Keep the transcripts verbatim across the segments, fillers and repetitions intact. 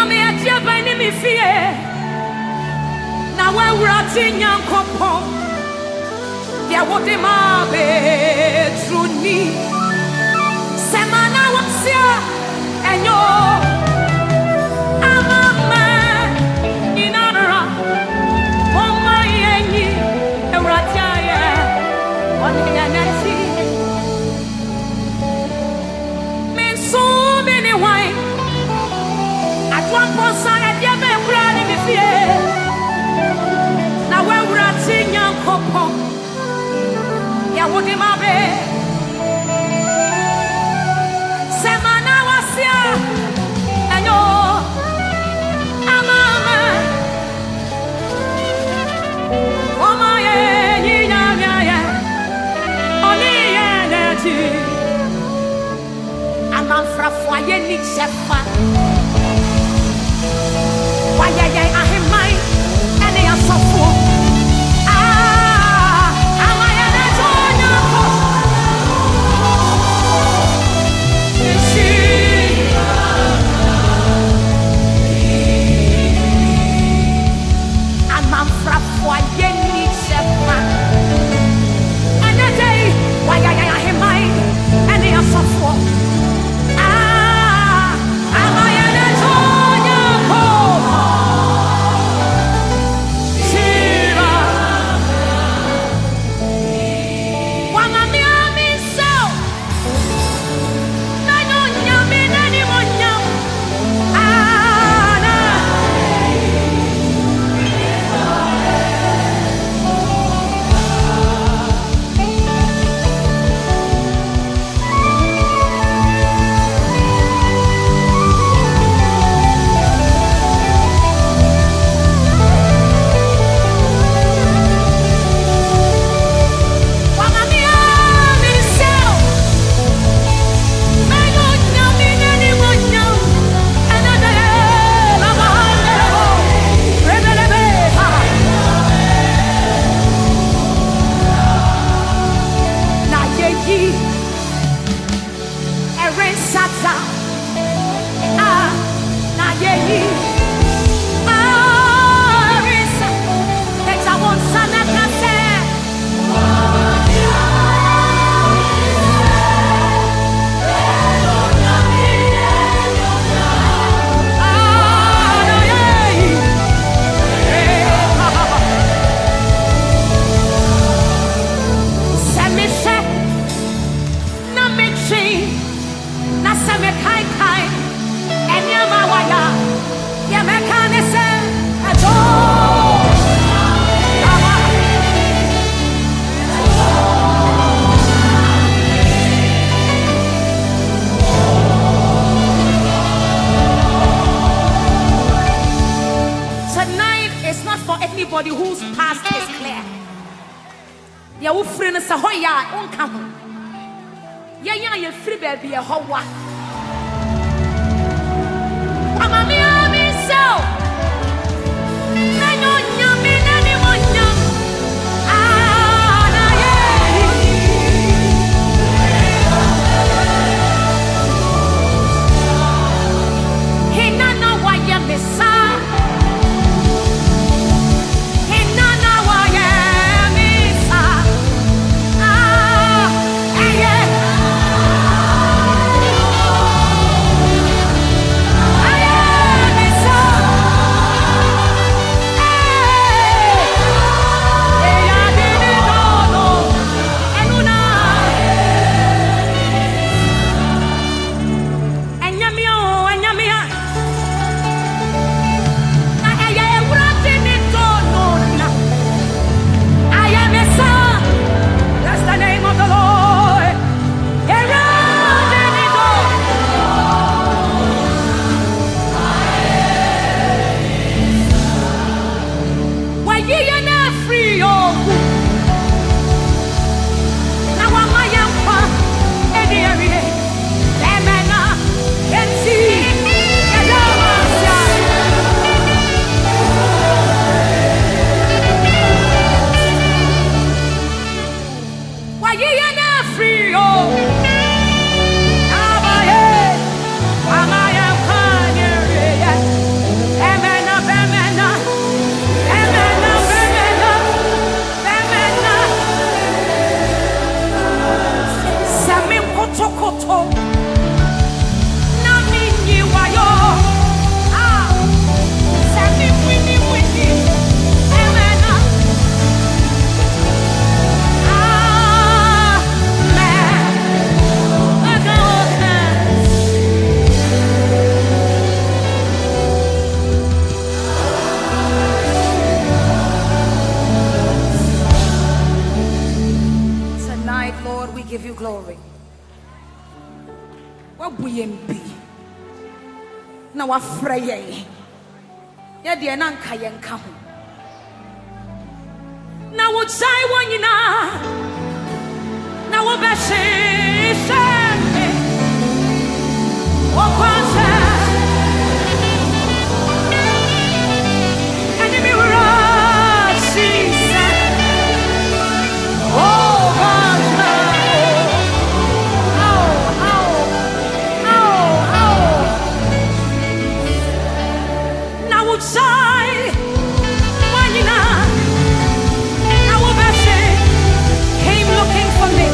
me atia bani mi fie na wa wurati nyankopo dia wode ma be truni semana wasia enyo amama inara oma yenyi ewratia ye oni yanati men so many why one person at the other running the fear. Now we're running young couple. Yeah, what am I? Semana was here, and you're a mama. Oh, my, yeah, yeah, yeah, only energy. I'm on for a foyer, need shepherd. Why, yeah, yeah, I have mine, and they are so full. Ah, I'm a Anatolia. She, I'm a frafwa, yenny shepherd. And a day, why, yeah, yeah, I have mine, and they are so full. Ah, I'm a Anatolia. Whose past is clear. Ya wo free no se hoya onka ho. Ya ya ye free baby ye howa. Amami ami so. Na no nyame na ni monyo. Ah na ye. He na no wa ye mesa. Yeah. wabuyembi na wafrɛ yɛn yɛdeɛ na nka yɛnka ho na wokyai wɔ nyinaa na wobɛhyehyɛ me wɔkɔsɛ ɛne me wura Jesus. Oh God, ow, ow, ow, ow. Na wokyai wɔ nyinaa na wobɛhye came looking for me.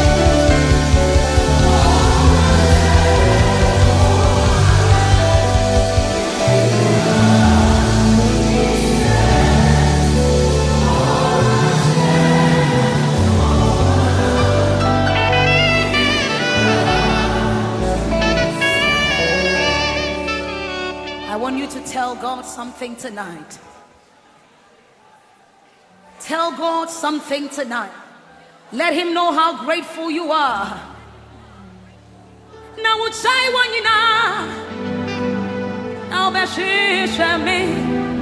I want you to tell God something tonight. Tell God something tonight. Let him know how grateful you are. Now would say one you know, I'll be me.